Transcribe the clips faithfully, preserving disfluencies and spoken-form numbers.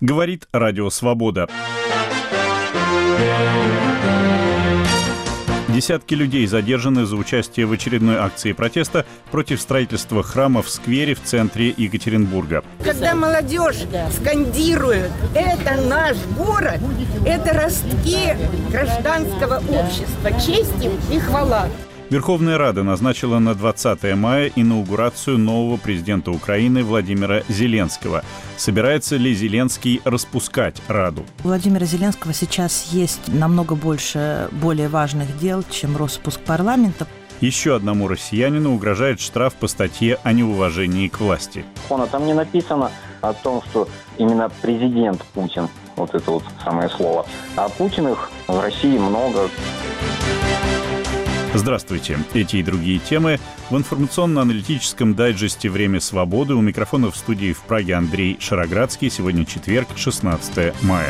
Говорит Радио Свобода. Десятки людей задержаны за участие в очередной акции протеста против строительства храма в сквере в центре Екатеринбурга. Когда молодежь скандирует «это наш город», это ростки гражданского общества, честь им и хвала. Верховная Рада назначила на двадцатое мая инаугурацию нового президента Украины Владимира Зеленского. Собирается ли Зеленский распускать Раду? У Владимира Зеленского сейчас есть намного больше более важных дел, чем распуск парламента. Еще одному россиянину угрожает штраф по статье о неуважении к власти. Там не написано о том, что именно президент Путин, вот это вот самое слово. А Путиных в России много. Здравствуйте. Эти и другие темы в информационно-аналитическом дайджесте «Время свободы». У микрофона в студии в Праге Андрей Шароградский. Сегодня четверг, шестнадцатое мая.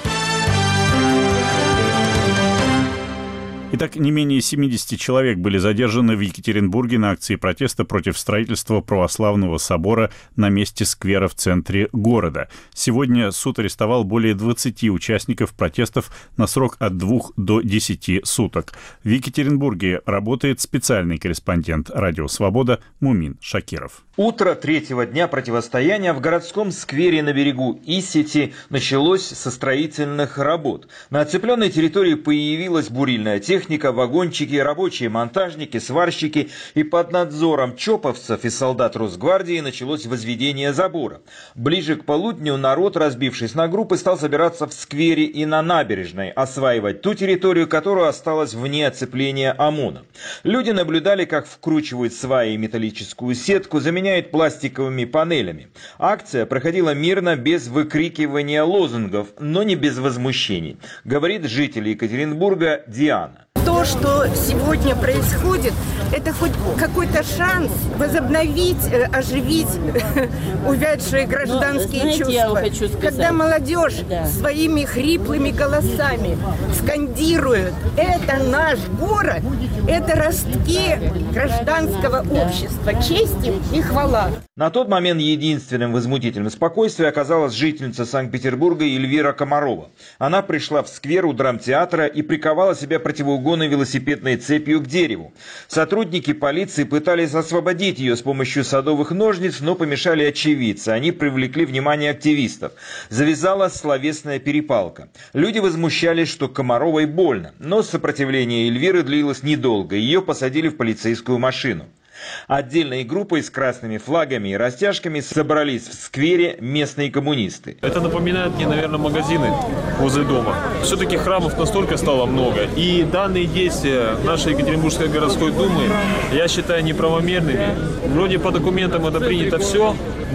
Итак, не менее семидесяти человек были задержаны в Екатеринбурге на акции протеста против строительства православного собора на месте сквера в центре города. Сегодня суд арестовал более двадцати участников протестов на срок от двух до десяти суток. В Екатеринбурге работает специальный корреспондент «Радио Свобода» Мумин Шакиров. Утро третьего дня противостояния в городском сквере на берегу Исети началось со строительных работ. На оцепленной территории появилась бурильная техника, вагончики, рабочие монтажники, сварщики, и под надзором чоповцев и солдат Росгвардии началось возведение забора. Ближе к полудню народ, разбившись на группы, стал собираться в сквере и на набережной, осваивать ту территорию, которая осталась вне оцепления ОМОНа. Люди наблюдали, как вкручивают сваи и металлическую сетку, заменяют пластиковыми панелями. Акция проходила мирно, без выкрикивания лозунгов, но не без возмущений, говорит житель Екатеринбурга Диана. То, что сегодня происходит, это хоть какой-то шанс возобновить, оживить увядшие гражданские ну, знаете, чувства. Я хочу сказать. Когда молодежь да. своими хриплыми голосами скандирует «это наш город», это ростки гражданского общества, честь им и хвала. На тот момент единственным возмутителем спокойствия оказалась жительница Санкт-Петербурга Эльвира Комарова. Она пришла в сквер у драмтеатра и приковала себя противоугонной велосипедной цепью к дереву. Сотрудники полиции пытались освободить ее с помощью садовых ножниц, но помешали очевидцы. Они привлекли внимание активистов. Завязалась словесная перепалка. Люди возмущались, что Комаровой больно, но сопротивление Эльвиры длилось недолго. Ее посадили в полицейскую машину. Отдельной группой с красными флагами и растяжками собрались в сквере местные коммунисты. Это напоминает мне, наверное, магазины возле дома. Все-таки храмов настолько стало много. И данные действия нашей Екатеринбургской городской думы, я считаю, неправомерными. Вроде по документам это принято все,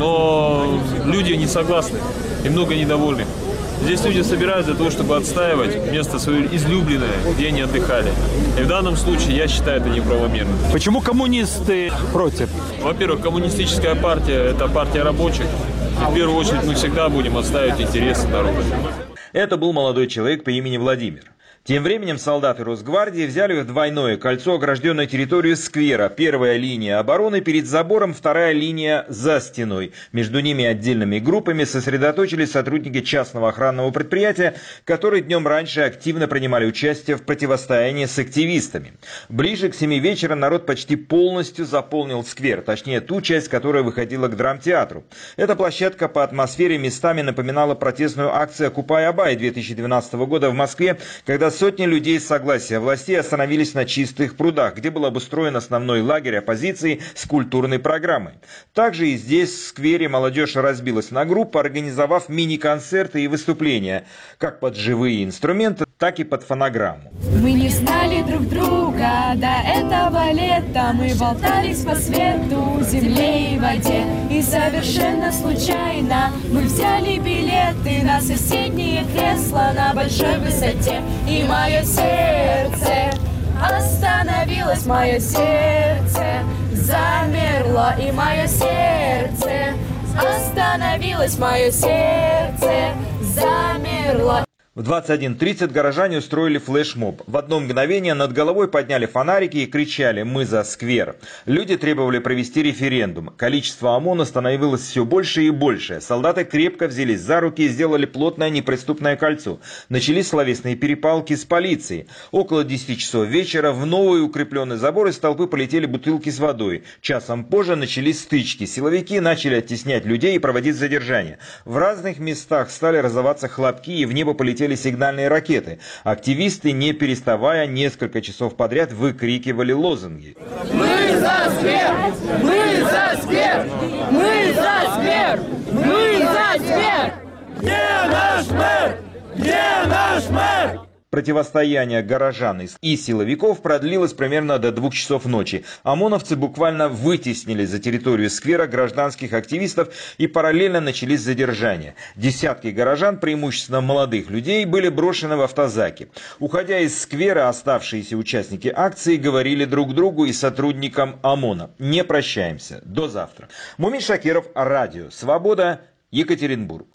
но люди не согласны и много недовольны. Здесь люди собираются для того, чтобы отстаивать место свое излюбленное, где они отдыхали. И в данном случае я считаю это неправомерно. Почему коммунисты против? Во-первых, коммунистическая партия – это партия рабочих. И в первую очередь мы всегда будем отстаивать интересы народа. Это был молодой человек по имени Владимир. Тем временем солдаты Росгвардии взяли в двойное кольцо огражденную территорию сквера. Первая линия обороны перед забором, вторая линия за стеной. Между ними отдельными группами сосредоточились сотрудники частного охранного предприятия, которые днем раньше активно принимали участие в противостоянии с активистами. Ближе к семи вечера народ почти полностью заполнил сквер, точнее ту часть, которая выходила к драмтеатру. Эта площадка по атмосфере местами напоминала протестную акцию «Окупай-Абай» две тысячи двенадцатого года в Москве, когда сотни людей с согласия властей остановились на Чистых прудах, где был обустроен основной лагерь оппозиции с культурной программой. Также и здесь, в сквере, молодежь разбилась на группы, организовав мини-концерты и выступления, как под живые инструменты, так и под фонограмму. Мы не знали друг друга до этого лета, мы болтались по свету, земле и воде, и совершенно случайно мы взяли билеты на соседние кресла на большой высоте. И мое сердце остановилось, мое сердце замерло, и мое сердце остановилось, мое сердце замерло. В двадцать один тридцать горожане устроили флешмоб. В одно мгновение над головой подняли фонарики и кричали «Мы за сквер». Люди требовали провести референдум. Количество ОМОНа становилось все больше и больше. Солдаты крепко взялись за руки и сделали плотное неприступное кольцо. Начались словесные перепалки с полицией. Около десяти часов вечера в новый укрепленный забор из толпы полетели бутылки с водой. Часом позже начались стычки. Силовики начали оттеснять людей и проводить задержания. В разных местах стали раздаваться хлопки, и в небо полетели сигнальные ракеты. Активисты, не переставая, несколько часов подряд выкрикивали лозунги. Мы за сквер! Мы за сквер! Мы за сквер! Мы за сквер! Где наш мэр? Где наш мэр? Противостояние горожан и силовиков продлилось примерно до двух часов ночи. ОМОНовцы буквально вытеснили за территорию сквера гражданских активистов, и параллельно начались задержания. Десятки горожан, преимущественно молодых людей, были брошены в автозаки. Уходя из сквера, оставшиеся участники акции говорили друг другу и сотрудникам ОМОНа: «Не прощаемся. До завтра». Мумин Шакиров, Радио Свобода, Екатеринбург.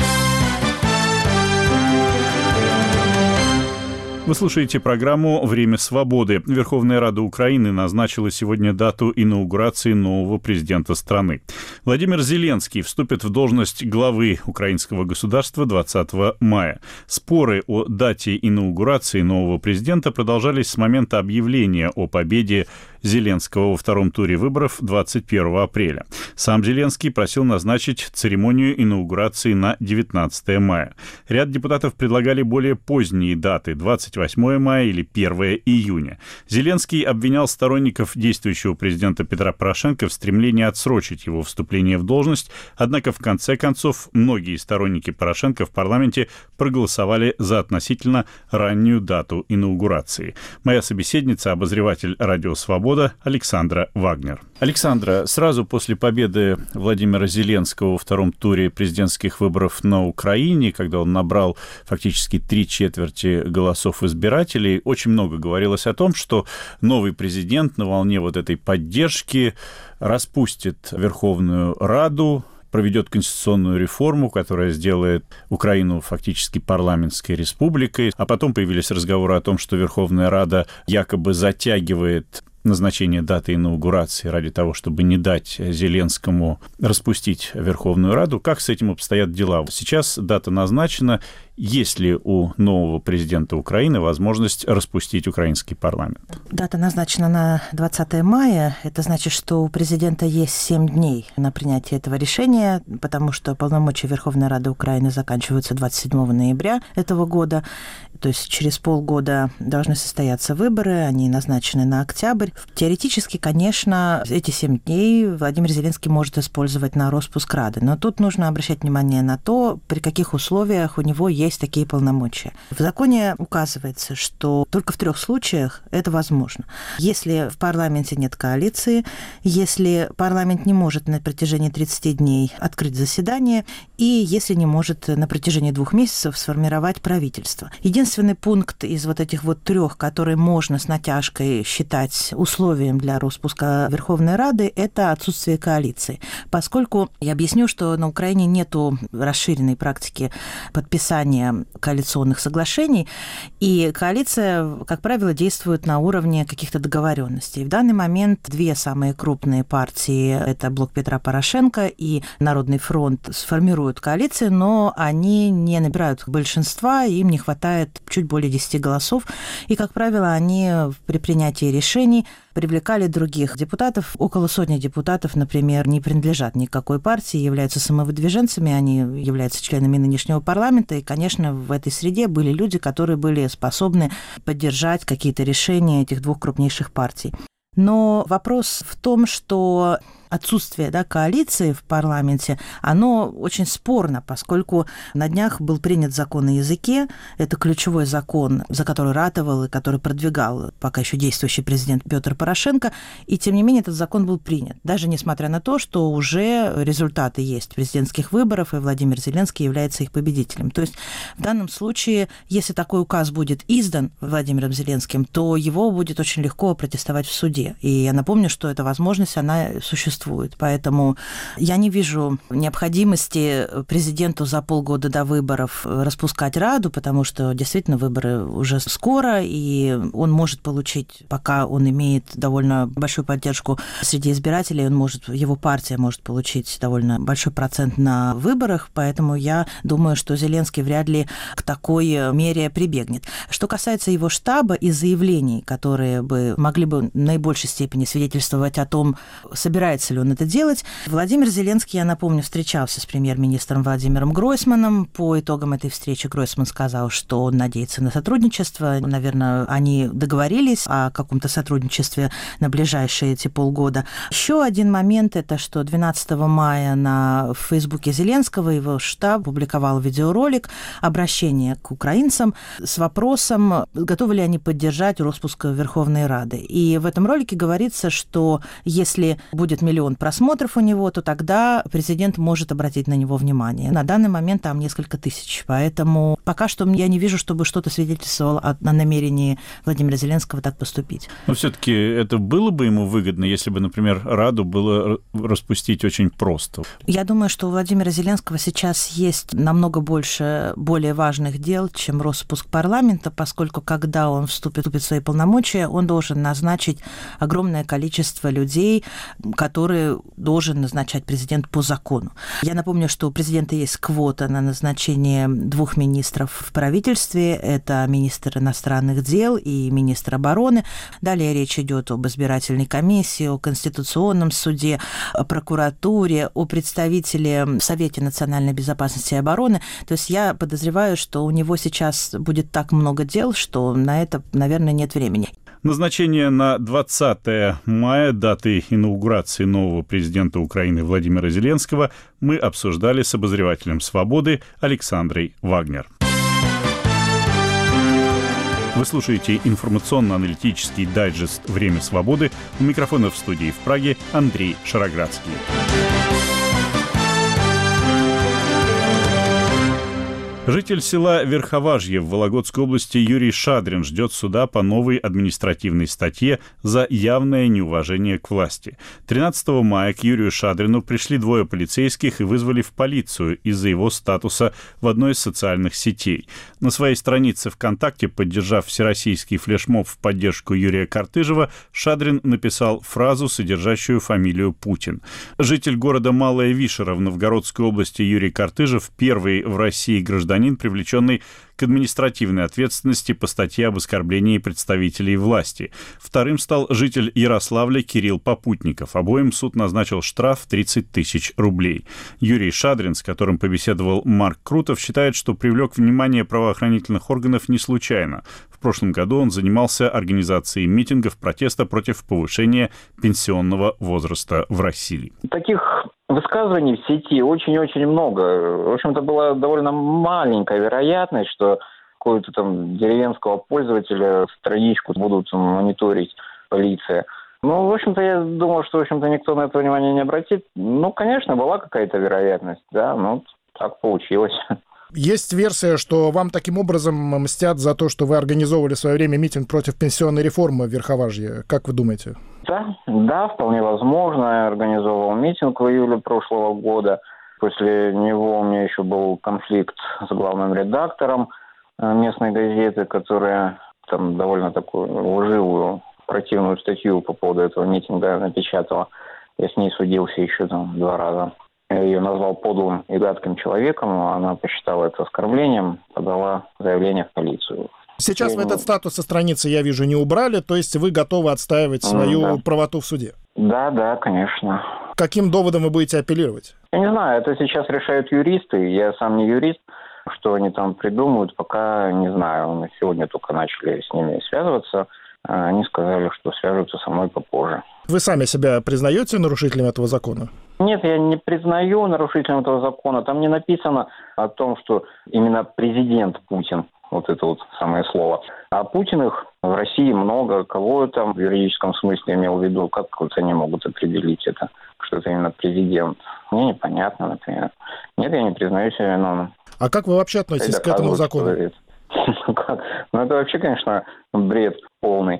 Вы слушаете программу «Время свободы». Верховная Рада Украины назначила сегодня дату инаугурации нового президента страны. Владимир Зеленский вступит в должность главы украинского государства двадцатого мая. Споры о дате инаугурации нового президента продолжались с момента объявления о победе Зеленского во втором туре выборов двадцать первого апреля. Сам Зеленский просил назначить церемонию инаугурации на девятнадцатое мая. Ряд депутатов предлагали более поздние даты – двадцать восьмое мая или первое июня. Зеленский обвинял сторонников действующего президента Петра Порошенко в стремлении отсрочить его вступление в должность, однако в конце концов многие сторонники Порошенко в парламенте проголосовали за относительно раннюю дату инаугурации. Моя собеседница, обозреватель «Радио Свобода» Александра Вагнер. Александра, сразу после победы Владимира Зеленского во втором туре президентских выборов на Украине, когда он набрал фактически три четверти голосов избирателей, очень много говорилось о том, что новый президент на волне вот этой поддержки распустит Верховную Раду, проведет конституционную реформу, которая сделает Украину фактически парламентской республикой. А потом появились разговоры о том, что Верховная Рада якобы затягивает назначение даты инаугурации ради того, чтобы не дать Зеленскому распустить Верховную Раду. Как с этим обстоят дела? Сейчас дата назначена. Есть ли у нового президента Украины возможность распустить украинский парламент? Дата назначена на двадцатое мая. Это значит, что у президента есть семь дней на принятие этого решения, потому что полномочия Верховной Рады Украины заканчиваются двадцать седьмого ноября этого года. То есть через полгода должны состояться выборы, они назначены на октябрь. Теоретически, конечно, эти семь дней Владимир Зеленский может использовать на распуск Рады, но тут нужно обращать внимание на то, при каких условиях у него есть такие полномочия. В законе указывается, что только в трех случаях это возможно. Если в парламенте нет коалиции, если парламент не может на протяжении тридцати дней открыть заседание, и если не может на протяжении двух месяцев сформировать правительство. Единственный пункт из вот этих вот трех, который можно с натяжкой считать условием для распуска Верховной Рады, это отсутствие коалиции. Поскольку я объясню, что на Украине нету расширенной практики подписания коалиционных соглашений, и коалиция, как правило, действует на уровне каких-то договоренностей. В данный момент две самые крупные партии, это Блок Петра Порошенко и Народный фронт, сформируют коалиции, но они не набирают большинства, им не хватает чуть более десяти голосов, и, как правило, они при принятии решений привлекали других депутатов. Около сотни депутатов, например, не принадлежат никакой партии, являются самовыдвиженцами, они являются членами нынешнего парламента, и, конечно, в этой среде были люди, которые были способны поддержать какие-то решения этих двух крупнейших партий. Но вопрос в том, что отсутствие да, коалиции в парламенте, оно очень спорно, поскольку на днях был принят закон о языке. Это ключевой закон, за который ратовал и который продвигал пока еще действующий президент Петр Порошенко. И, тем не менее, этот закон был принят. Даже несмотря на то, что уже результаты есть президентских выборов, и Владимир Зеленский является их победителем. То есть в данном случае, если такой указ будет издан Владимиром Зеленским, то его будет очень легко протестовать в суде. И я напомню, что эта возможность, она существует существует. Поэтому я не вижу необходимости президенту за полгода до выборов распускать Раду, потому что действительно выборы уже скоро, и он может получить, пока он имеет довольно большую поддержку среди избирателей, он может, его партия может получить довольно большой процент на выборах, поэтому я думаю, что Зеленский вряд ли к такой мере прибегнет. Что касается его штаба и заявлений, которые бы могли бы в наибольшей степени свидетельствовать о том, собирается ли он это делать, Владимир Зеленский, я напомню, встречался с премьер-министром Владимиром Гройсманом. По итогам этой встречи Гройсман сказал, что он надеется на сотрудничество. Наверное, они договорились о каком-то сотрудничестве на ближайшие эти полгода. Еще один момент – это что двенадцатого мая на Фейсбуке Зеленского его штаб публиковал видеоролик обращение к украинцам с вопросом, готовы ли они поддержать распуск Верховной Рады. И в этом ролике говорится, что если будет миллион просмотров у него, то тогда президент может обратить на него внимание. На данный момент там несколько тысяч. Поэтому пока что я не вижу, чтобы что-то свидетельствовало о намерении Владимира Зеленского так поступить. Но все-таки это было бы ему выгодно, если бы, например, Раду было распустить очень просто? Я думаю, что у Владимира Зеленского сейчас есть намного больше более важных дел, чем распуск парламента, поскольку когда он вступит, вступит в свои полномочия, он должен назначить огромное количество людей, которые должен назначать президент по закону. Я напомню, что у президента есть квота на назначение двух министров в правительстве. Это министр иностранных дел и министр обороны. Далее речь идет об избирательной комиссии, о Конституционном суде, о прокуратуре, о представителе в Совете национальной безопасности и обороны. То есть я подозреваю, что у него сейчас будет так много дел, что на это, наверное, нет времени. Назначение на двадцатое мая, даты инаугурации нового президента Украины Владимира Зеленского, мы обсуждали с обозревателем «Свободы» Александрой Вагнер. Вы слушаете информационно-аналитический дайджест «Время свободы». У микрофона в студии в Праге Андрей Шароградский. Житель села Верховажье в Вологодской области Юрий Шадрин ждет суда по новой административной статье за явное неуважение к власти. тринадцатого мая к Юрию Шадрину пришли двое полицейских и вызвали в полицию из-за его статуса в одной из социальных сетей. На своей странице ВКонтакте, поддержав всероссийский флешмоб в поддержку Юрия Картыжева, Шадрин написал фразу, содержащую фамилию Путин. Житель города Малая Вишера в Новгородской области Юрий Картыжев, первый в России гражданин, привлеченный к административной ответственности по статье об оскорблении представителей власти. Вторым стал житель Ярославля Кирилл Попутников. Обоим суд назначил штраф тридцать тысяч рублей. Юрий Шадрин, с которым побеседовал Марк Крутов, считает, что привлек внимание правоохранительных органов не случайно. В прошлом году он занимался организацией митингов протеста против повышения пенсионного возраста в России. Таких высказываний в сети очень-очень много. В общем-то, была довольно маленькая вероятность, что какого-то там деревенского пользователя страничку будут мониторить полиция. Ну, в общем-то, я думал, что, в общем-то, никто на это внимание не обратит. Ну, конечно, была какая-то вероятность, да, но так получилось. Есть версия, что вам таким образом мстят за то, что вы организовывали в свое время митинг против пенсионной реформы в Верховажье. Как вы думаете? Да, да, вполне возможно. Я организовал митинг в июле прошлого года. После него у меня еще был конфликт с главным редактором местной газеты, которая там довольно такую лживую, противную статью по поводу этого митинга напечатала. Я с ней судился еще там два раза. Я ее назвал подлым и гадким человеком, она посчитала это оскорблением, подала заявление в полицию. Сейчас вы этот статус со страницы, я вижу, не убрали, то есть вы готовы отстаивать свою да. правоту в суде? Да, да, конечно. Каким доводом вы будете апеллировать? Я не знаю, это сейчас решают юристы, я сам не юрист. Что они там придумают, пока не знаю. Мы сегодня только начали с ними связываться. Они сказали, что свяжутся со мной попозже. Вы сами себя признаете нарушителем этого закона? Нет, я не признаю нарушителем этого закона. Там не написано о том, что именно президент Путин, вот это вот самое слово. А Путиных в России много. Кого там в юридическом смысле имел в виду? Как вот они могут определить это, что это именно президент? Мне непонятно, например. Нет, я не признаю себя виновным. А как вы вообще относитесь к этому закону? Ну, это вообще, конечно, бред полный.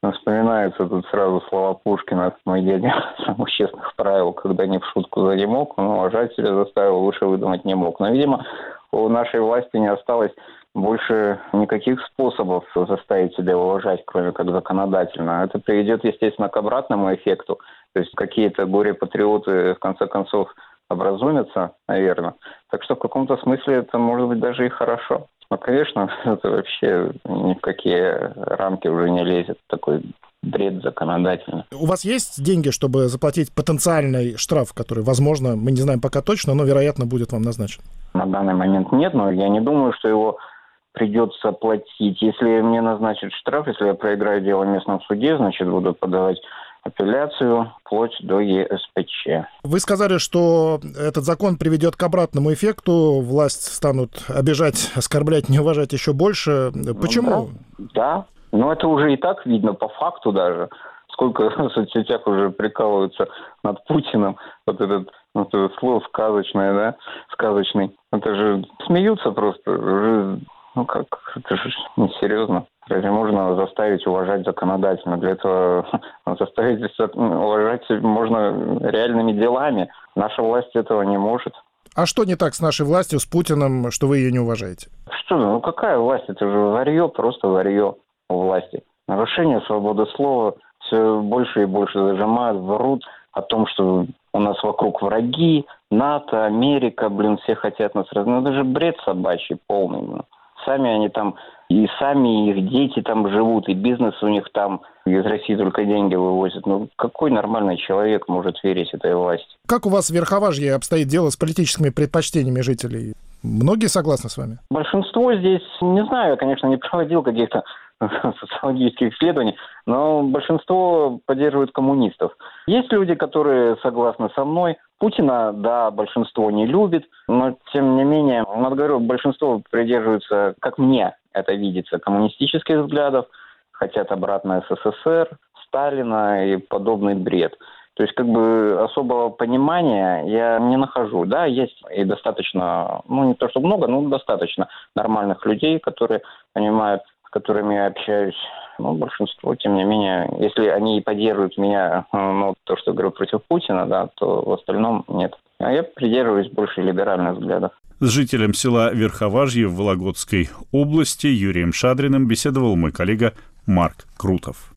Вспоминаются тут сразу слова Пушкина: «Мой дядя самых честных правил, когда не в шутку занемог, он уважать себя заставил, лучше выдумать не мог». Но, видимо, у нашей власти не осталось больше никаких способов заставить себя уважать, кроме как законодательно. Это приведет, естественно, к обратному эффекту. То есть какие-то горе-патриоты, в конце концов, образумятся, наверное. Так что в каком-то смысле это может быть даже и хорошо. Но, конечно, это вообще ни в какие рамки уже не лезет. Такой бред законодательный. У вас есть деньги, чтобы заплатить потенциальный штраф, который, возможно, мы не знаем пока точно, но, вероятно, будет вам назначен? На данный момент нет, но я не думаю, что его придется платить. Если мне назначат штраф, если я проиграю дело в местном суде, значит, буду подавать апелляцию вплоть до Е С П Ч. Вы сказали, что этот закон приведет к обратному эффекту. Власть станут обижать, оскорблять, не уважать еще больше. Почему? Да, да. Но это уже и так видно по факту даже. Сколько в соцсетях уже прикалываются над Путиным. Вот этот, вот это слово сказочное, да? Сказочный. Это же смеются просто. Уже, ну как, это же несерьезно. Разве можно заставить уважать законодательно? Для этого заставить уважать можно реальными делами. Наша власть этого не может. А что не так с нашей властью, с Путиным, что вы ее не уважаете? Что, ну какая власть? Это же варье, просто варье у власти. Нарушение свободы слова все больше и больше зажимают, врут о том, что у нас вокруг враги, НАТО, Америка, блин, все хотят нас раз. Ну это же бред собачий полный. Ну. Сами они там, и сами их дети там живут, и бизнес у них там из России только деньги вывозят. Ну какой нормальный человек может верить этой власти? Как у вас в Верховажье обстоит дело с политическими предпочтениями жителей? Многие согласны с вами? Большинство здесь, не знаю, я, конечно, не проводил каких-то социологических исследований, но большинство поддерживают коммунистов. Есть люди, которые согласны со мной. Путина, да, большинство не любит, но, тем не менее, вот говорю, большинство придерживаются, как мне это видится, коммунистических взглядов, хотят обратно С С С Р, Сталина и подобный бред. То есть, как бы, особого понимания я не нахожу. Да, есть и достаточно, ну, не то что много, но достаточно нормальных людей, которые понимают, с которыми я общаюсь. Но большинство, тем не менее, если они и поддерживают меня, ну, то, что говорю, против Путина, да, то в остальном нет. А я придерживаюсь больше либеральных взглядов. С жителем села Верховажье в Вологодской области Юрием Шадриным беседовал мой коллега Марк Крутов.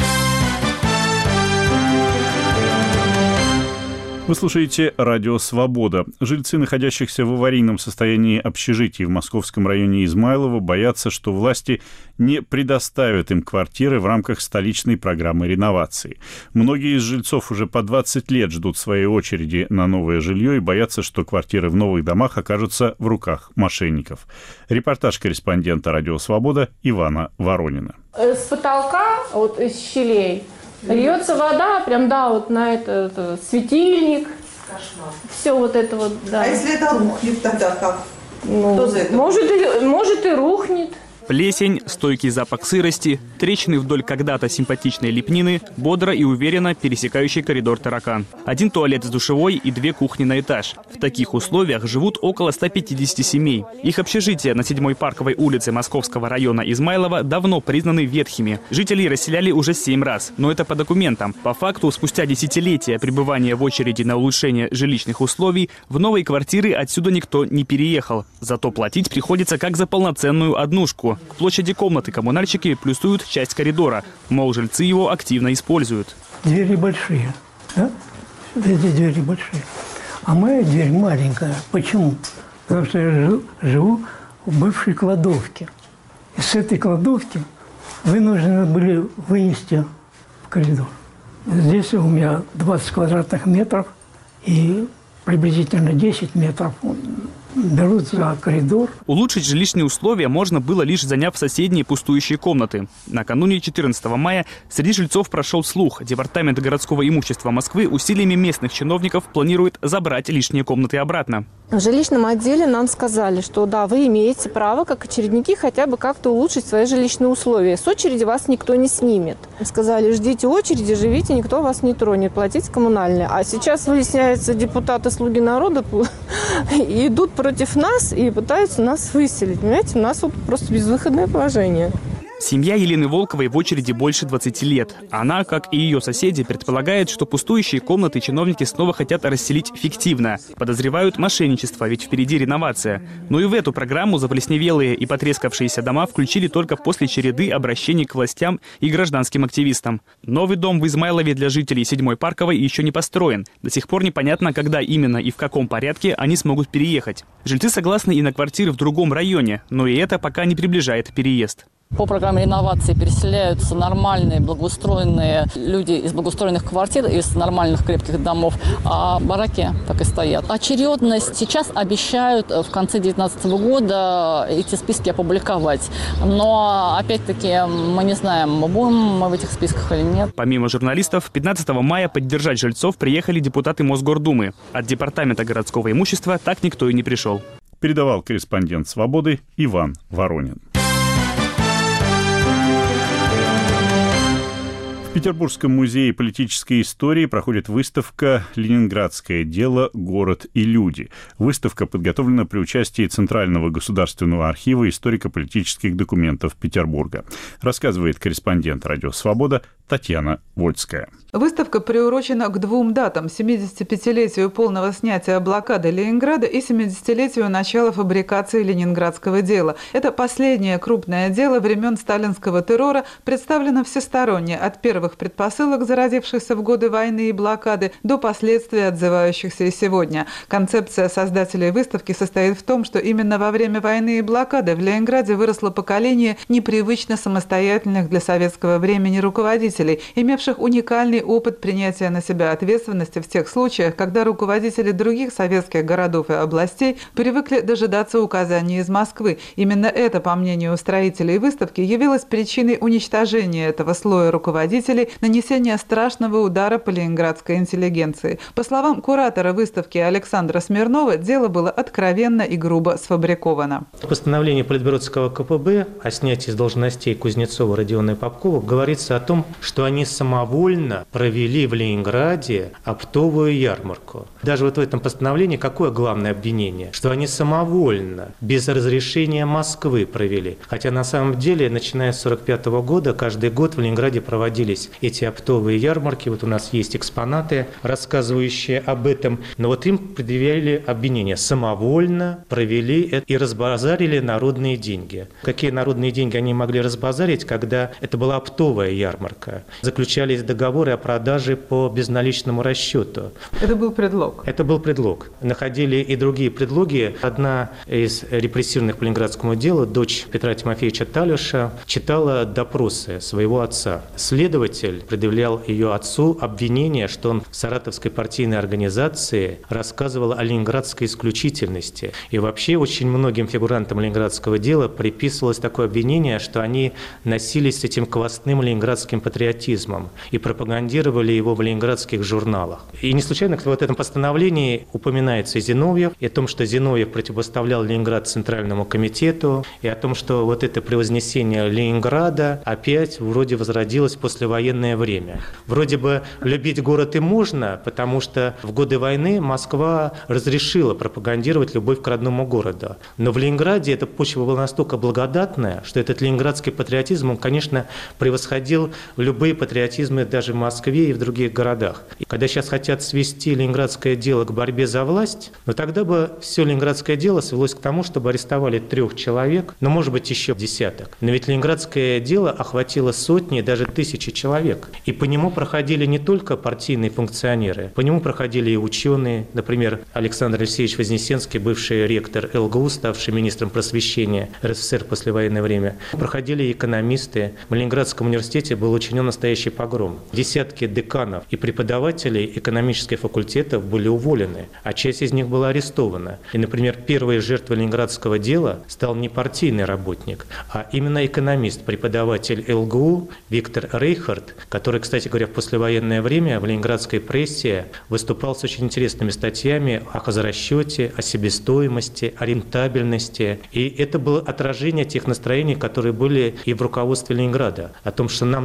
Вы слушаете «Радио Свобода». Жильцы, находящихся в аварийном состоянии общежитий в московском районе Измайлово, боятся, что власти не предоставят им квартиры в рамках столичной программы реновации. Многие из жильцов уже по двадцать лет ждут своей очереди на новое жилье и боятся, что квартиры в новых домах окажутся в руках мошенников. Репортаж корреспондента «Радио Свобода» Ивана Воронина. С потолка, вот из щелей, льется вода, прям, да, вот на этот это, светильник. Кошмар. Все вот это вот, да. А если это рухнет тогда как? Ну, Кто за это? Может, и, может и рухнет. Плесень, стойкий запах сырости, трещины вдоль когда-то симпатичной лепнины, бодро и уверенно пересекающий коридор таракан. Один туалет с душевой и две кухни на этаж. В таких условиях живут около ста пятидесяти семей. Их общежития на седьмой Парковой улице Московского района Измайлово давно признаны ветхими. Жителей расселяли уже семь раз, но это по документам. По факту, спустя десятилетия пребывания в очереди на улучшение жилищных условий, в новые квартиры отсюда никто не переехал. Зато платить приходится как за полноценную однушку. К площади комнаты коммунальщики плюсуют часть коридора. Мол, жильцы его активно используют. Двери большие. Да? Эти двери большие. А моя дверь маленькая. Почему? Потому что я живу, живу в бывшей кладовке. И с этой кладовки вынуждены были вынести в коридор. Здесь у меня двадцать квадратных метров и приблизительно десять метров берут за коридор. Улучшить жилищные условия можно было, лишь заняв соседние пустующие комнаты. Накануне четырнадцатого мая среди жильцов прошел слух. Департамент городского имущества Москвы усилиями местных чиновников планирует забрать лишние комнаты обратно. В жилищном отделе нам сказали, что да, вы имеете право, как очередники, хотя бы как-то улучшить свои жилищные условия. С очереди вас никто не снимет. Сказали, ждите очереди, живите, никто вас не тронет, платите коммунальные. А сейчас, выясняется, депутаты «Слуги народа» идут против нас и пытаются нас выселить. Понимаете, у нас вот просто безвыходное положение. Семья Елены Волковой в очереди больше двадцати лет. Она, как и ее соседи, предполагает, что пустующие комнаты чиновники снова хотят расселить фиктивно. Подозревают мошенничество, ведь впереди реновация. Но и в эту программу заплесневелые и потрескавшиеся дома включили только после череды обращений к властям и гражданским активистам. Новый дом в Измайлове для жителей седьмой Парковой еще не построен. До сих пор непонятно, когда именно и в каком порядке они смогут переехать. Жильцы согласны и на квартиры в другом районе, но и это пока не приближает переезд. По программе реновации переселяются нормальные, благоустроенные люди из благоустроенных квартир, из нормальных крепких домов, а бараки так и стоят. Очередность сейчас обещают в конце две тысячи девятнадцатого года эти списки опубликовать. Но, опять-таки, мы не знаем, будем мы в этих списках или нет. Помимо журналистов, пятнадцатого мая поддержать жильцов приехали депутаты Мосгордумы. От Департамента городского имущества так никто и не пришел. Передавал корреспондент «Свободы» Иван Воронин. В Петербургском музее политической истории проходит выставка «Ленинградское дело. Город и люди». Выставка подготовлена при участии Центрального государственного архива историко-политических документов Петербурга. Рассказывает корреспондент «Радио Свобода» Татьяна Вольская. Выставка приурочена к двум датам – семидесятипятилетию полного снятия блокады Ленинграда и семидесятилетию начала фабрикации ленинградского дела. Это последнее крупное дело времен сталинского террора, представлено всесторонне, от первых предпосылок, зародившихся в годы войны и блокады, до последствий, отзывающихся и сегодня. Концепция создателей выставки состоит в том, что именно во время войны и блокады в Ленинграде выросло поколение непривычно самостоятельных для советского времени руководителей, имевших уникальный опыт принятия на себя ответственности в тех случаях, когда руководители других советских городов и областей привыкли дожидаться указаний из Москвы. Именно это, по мнению устроителей выставки, явилось причиной уничтожения этого слоя руководителей, нанесения страшного удара по ленинградской интеллигенции. По словам куратора выставки Александра Смирнова, дело было откровенно и грубо сфабриковано. Постановление Политбюро ЦК ВКПБ о снятии с должностей Кузнецова, Родиона и Попкова говорится о том, что они самовольно провели в Ленинграде оптовую ярмарку. Даже вот в этом постановлении какое главное обвинение? Что они самовольно, без разрешения Москвы провели. Хотя на самом деле, начиная с сорок пятого года, каждый год в Ленинграде проводились эти оптовые ярмарки. Вот у нас есть экспонаты, рассказывающие об этом. Но вот им предъявляли обвинение. Самовольно провели и разбазарили народные деньги. Какие народные деньги они могли разбазарить, когда это была оптовая ярмарка? Заключались договоры о продаже по безналичному расчету. Это был предлог? Это был предлог. Находили и другие предлоги. Одна из репрессированных по ленинградскому делу, дочь Петра Тимофеевича Талюша, читала допросы своего отца. Следователь предъявлял ее отцу обвинение, что он в Саратовской партийной организации рассказывал о ленинградской исключительности. И вообще очень многим фигурантам ленинградского дела приписывалось такое обвинение, что они носились с этим квасным ленинградским патриотизмом и пропагандировали его в ленинградских журналах. И не случайно в этом постановлении упоминается Зиновьев, и о том, что Зиновьев противопоставлял Ленинград Центральному комитету, и о том, что вот это превознесение Ленинграда опять вроде возродилось в послевоенное время. Вроде бы любить город и можно, потому что в годы войны Москва разрешила пропагандировать любовь к родному городу. Но в Ленинграде эта почва была настолько благодатная, что этот ленинградский патриотизм, он, конечно, превосходил любые патриотизмы даже в Москве и в других городах. И когда сейчас хотят свести ленинградское дело к борьбе за власть, но тогда бы все ленинградское дело свелось к тому, чтобы арестовали трех человек, ну, может быть, еще десяток. Но ведь ленинградское дело охватило сотни, даже тысячи человек. И по нему проходили не только партийные функционеры, по нему проходили и ученые, например, Александр Алексеевич Вознесенский, бывший ректор ЛГУ, ставший министром просвещения РСФСР в послевоенное время. Проходили и экономисты. В Ленинградском университете был учинен настоящий погром. Десятки деканов и преподавателей экономических факультетов были уволены, а часть из них была арестована. И, например, первой жертвой ленинградского дела стал не партийный работник, а именно экономист, преподаватель ЛГУ Виктор Рейхард, который, кстати говоря, в послевоенное время в ленинградской прессе выступал с очень интересными статьями о хозрасчете, о себестоимости, о рентабельности. И это было отражение тех настроений, которые были и в руководстве Ленинграда, о том, что нам нужно вернуть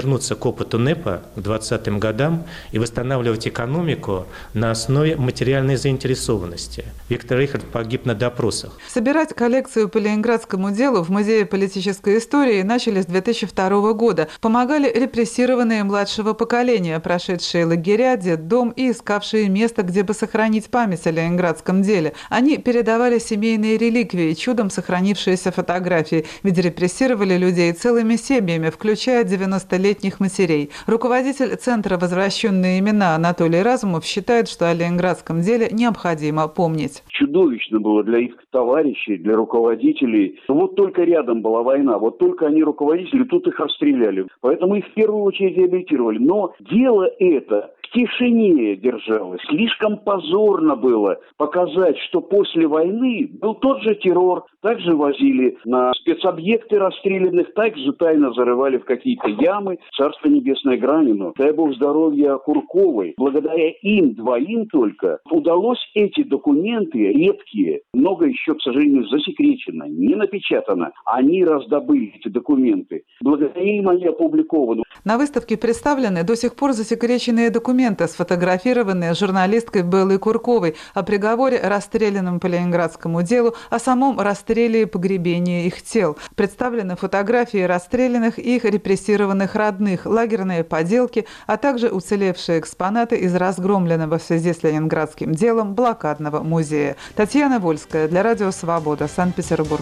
вернуться к опыту НЭПа к двадцатым годам и восстанавливать экономику на основе материальной заинтересованности. Виктор Рейхард погиб на допросах. Собирать коллекцию по ленинградскому делу в Музее политической истории начали с две тысячи второго года. Помогали репрессированные младшего поколения, прошедшие лагеря, детдом и искавшие место, где бы сохранить память о ленинградском деле. Они передавали семейные реликвии, чудом сохранившиеся фотографии, ведь репрессировали людей целыми семьями, включая девяностолетних матерей. Руководитель Центра «Возвращенные имена» Анатолий Разумов считает, что о ленинградском деле необходимо помнить. Чудовищно было для их товарищей, для руководителей. Вот только рядом была война, вот только они руководители, тут их расстреляли. Поэтому их в первую очередь реабилитировали. Но дело это в тишине держалось. Слишком позорно было показать, что после войны был тот же террор. Также возили на спецобъекты расстрелянных, также тайно зарывали в какие-то ямы. Царство небесное Гранину. Дай бог здоровья Курковой. Благодаря им двоим только удалось эти документы, редкие, много еще, к сожалению, засекречено, не напечатано. Они раздобыли эти документы. Благодаря им они опубликованы. На выставке представлены до сих пор засекреченные документы, сфотографированные журналисткой Беллой Курковой о приговоре расстрелянным по ленинградскому делу, о самом расстреле и погребении их тел. Представлены фотографии расстрелянных и их репрессированных родных, лагерные поделки, а также уцелевшие экспонаты из разгромленного в связи с ленинградским делом блокадного музея. Татьяна Вольская для Радио Свобода, Санкт-Петербург.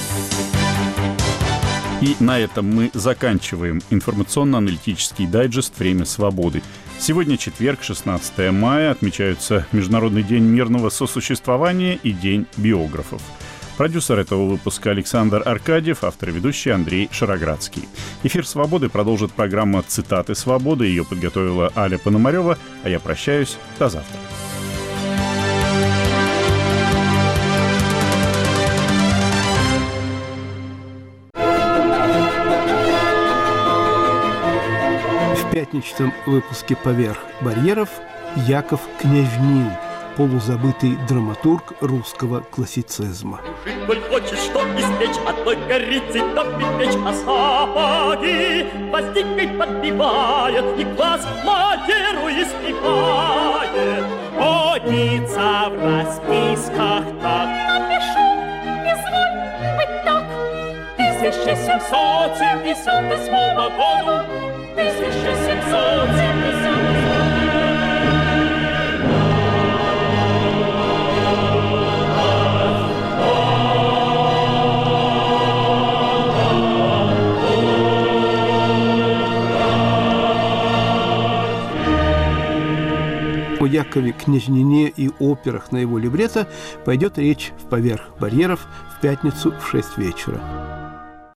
И на этом мы заканчиваем информационно-аналитический дайджест «Время свободы». Сегодня четверг, шестнадцатое мая, отмечаются Международный день мирного сосуществования и День биографов. Продюсер этого выпуска Александр Аркадьев, автор и ведущий Андрей Шароградский. Эфир «Свободы» продолжит программа «Цитаты свободы». Ее подготовила Аля Пономарева, а я прощаюсь. До завтра. В пятничном выпуске «Поверх барьеров» Яков Княжнин, полузабытый драматург русского классицизма. Коль хочешь, что испечь от той корицы, топит печь о сапоги, гвоздикой подбивает и квас Мадеру испекает. Водится в расписках так. Напишу, изволь быть так. Тысяча семьсот семьдесят восьмого года, тысяча семьсот семьдесят восьмого. О Якове Княжнине и операх на его либретто пойдет речь в «Поверх барьеров» в пятницу в шесть вечера.